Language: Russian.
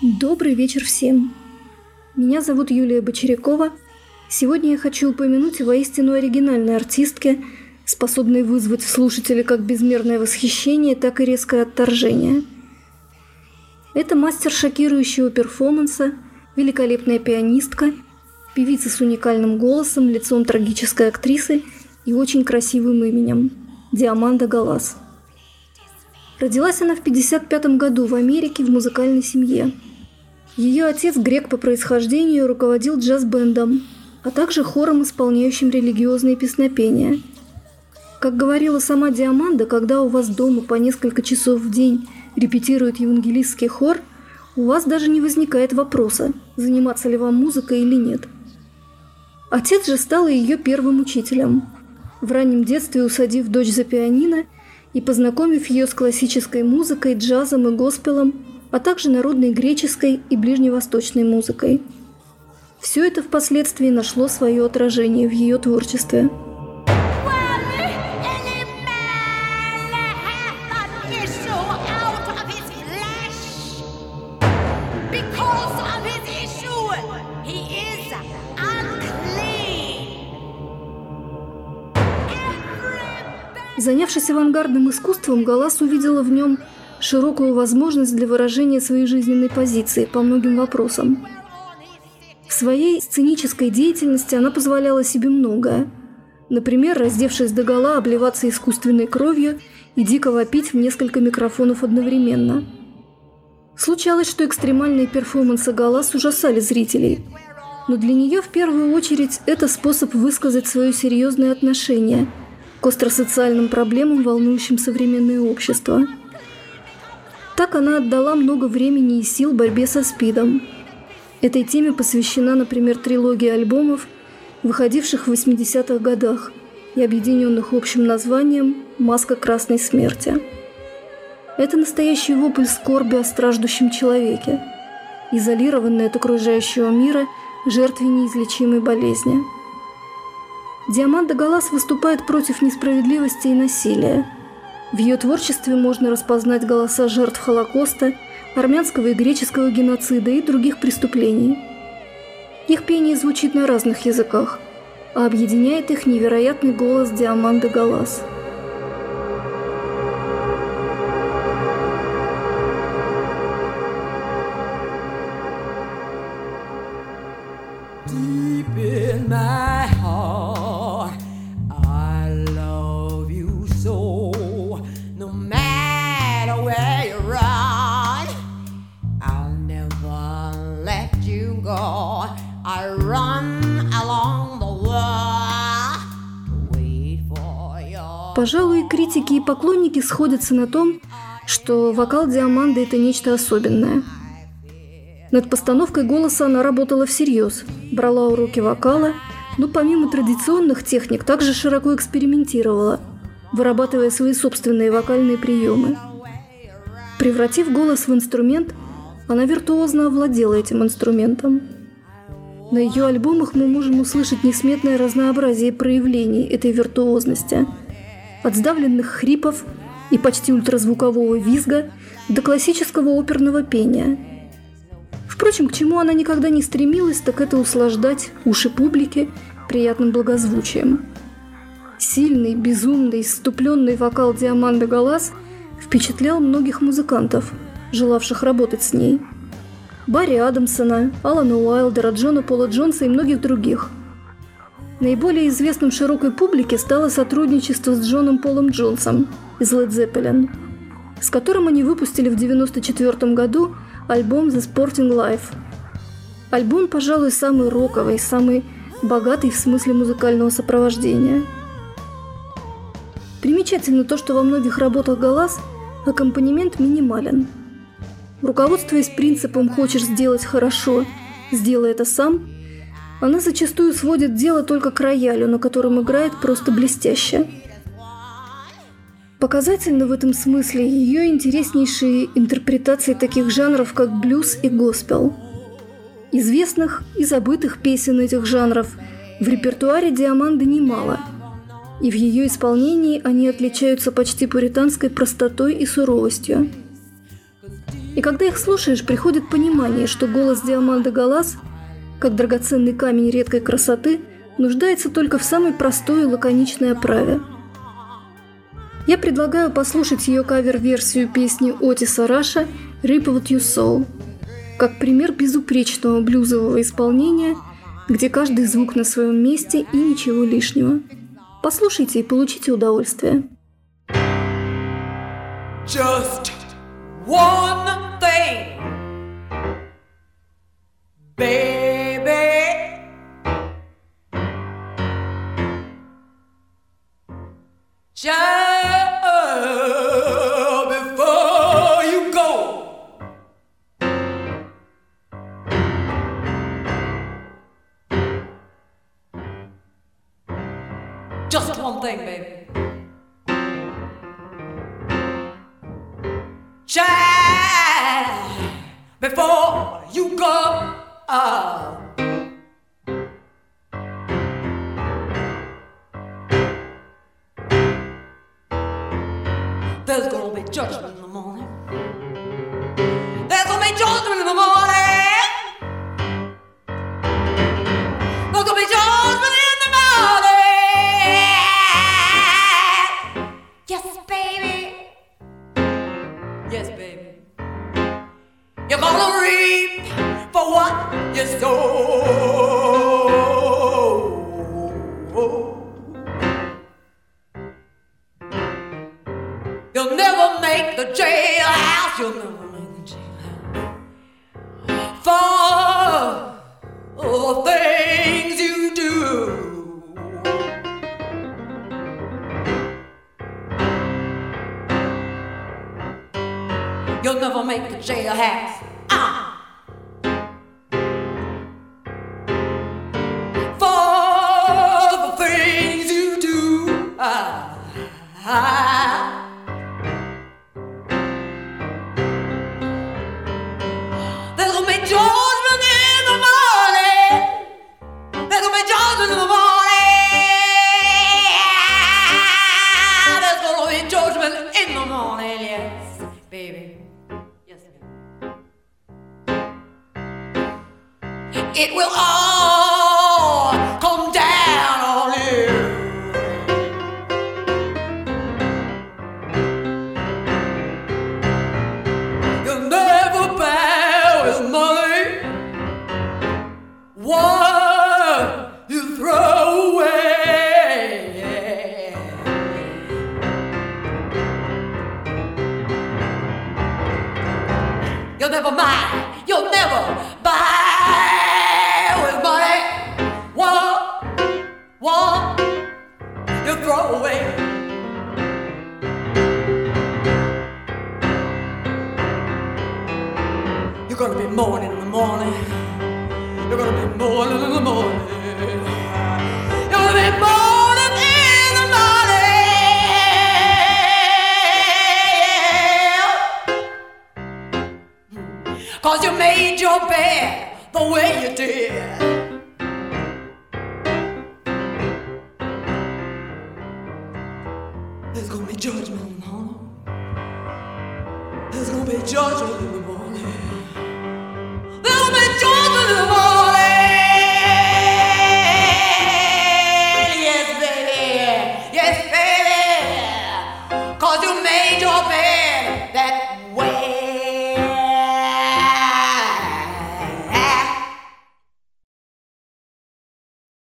Добрый вечер всем. Меня зовут Юлия Бочарякова. Сегодня я хочу упомянуть о воистину оригинальной артистке, способной вызвать в слушателе как безмерное восхищение, так и резкое отторжение. Это мастер шокирующего перформанса, великолепная пианистка, певица с уникальным голосом, лицом трагической актрисы и очень красивым именем – Диаманда Галас. Родилась она в 1955 году в Америке в музыкальной семье. Ее отец, грек по происхождению, руководил джаз-бэндом, а также хором, исполняющим религиозные песнопения. Как говорила сама Диаманда, когда у вас дома по несколько часов в день репетирует евангелистский хор, у вас даже не возникает вопроса, заниматься ли вам музыкой или нет. Отец же стал ее первым учителем, в раннем детстве усадив дочь за пианино и познакомив ее с классической музыкой, джазом и госпелом, а также народной греческой и ближневосточной музыкой. Все это впоследствии нашло свое отражение в ее творчестве. Занявшись авангардным искусством, Галас увидела в нем широкую возможность для выражения своей жизненной позиции по многим вопросам. В своей сценической деятельности она позволяла себе многое. Например, раздевшись догола, обливаться искусственной кровью и дико вопить в несколько микрофонов одновременно. Случалось, что экстремальные перформансы Галас ужасали зрителей, но для нее в первую очередь это способ высказать свое серьезное отношение к остросоциальным проблемам, волнующим современное общество. Так она отдала много времени и сил борьбе со СПИДом. Этой теме посвящена, например, трилогия альбомов, выходивших в 80-х годах и объединенных общим названием «Маска красной смерти». Это настоящий вопль скорби о страждущем человеке, изолированный от окружающего мира, жертве неизлечимой болезни. Диаманда Галас выступает против несправедливости и насилия. В ее творчестве можно распознать голоса жертв Холокоста, армянского и греческого геноцида и других преступлений. Их пение звучит на разных языках, а объединяет их невероятный голос Диаманды Галас. Пожалуй, критики и поклонники сходятся на том, что вокал Диаманды – это нечто особенное. Над постановкой голоса она работала всерьез, брала уроки вокала, но помимо традиционных техник также широко экспериментировала, вырабатывая свои собственные вокальные приемы. Превратив голос в инструмент, она виртуозно овладела этим инструментом. На ее альбомах мы можем услышать несметное разнообразие проявлений этой виртуозности – от сдавленных хрипов и почти ультразвукового визга до классического оперного пения. Впрочем, к чему она никогда не стремилась, так это услаждать уши публики приятным благозвучием. Сильный, безумный, исступленный вокал Диаманды Галас впечатлял многих музыкантов, желавших работать с ней. Барри Адамсона, Алана Уайлдера, Джона Пола Джонса и многих других. Наиболее известным широкой публике стало сотрудничество с Джоном Полом Джонсом из Led Zeppelin, с которым они выпустили в 1994 году альбом The Sporting Life. Альбом, пожалуй, самый роковый, самый богатый в смысле музыкального сопровождения. Примечательно то, что во многих работах Галас аккомпанемент минимален. Руководствуясь принципом «хочешь сделать хорошо, сделай это сам», она зачастую сводит дело только к роялю, на котором играет просто блестяще. Показательны в этом смысле ее интереснейшие интерпретации таких жанров, как блюз и госпел. Известных и забытых песен этих жанров в репертуаре Диаманды немало, и в ее исполнении они отличаются почти пуританской простотой и суровостью. И когда их слушаешь, приходит понимание, что голос Диаманды Галас, как драгоценный камень редкой красоты, нуждается только в самой простой и лаконичной оправе. Я предлагаю послушать ее кавер-версию песни Отиса Раша «Rip What You Sow», как пример безупречного блюзового исполнения, где каждый звук на своем месте и ничего лишнего. Послушайте и получите удовольствие. Just one thing, baby. Just before you go, just one thing, baby. Child, before you go, there's gonna be judgment in the morning. There's gonna be judgment in the morning. There's gonna be judgment in the morning. Yes, baby. Yes, baby. You're gonna reap for what you sow. You'll never make the jailhouse. You'll never make the jailhouse for the things you do. You'll never make the jailhouse. For the things you do. There's gonna be judgment in the morning. There's gonna be judgment in the morning. There's gonna be judgment in the morning, yes, baby. Yes, baby. It will all come down on you. You'll never bow with money. What you throw away. You'll never mind. You'll never buy with money. What you throw away. You're gonna be mourning in the morning. You're gonna be mourning in the morning. You're gonna be mourning in the morning. 'Cause you made your bed the way you did. There's gonna be judgment in the morning. There's gonna be judgment in the morning. There's gonna be judgment in the morning. Yes, baby. Yes, baby. 'Cause you made your bed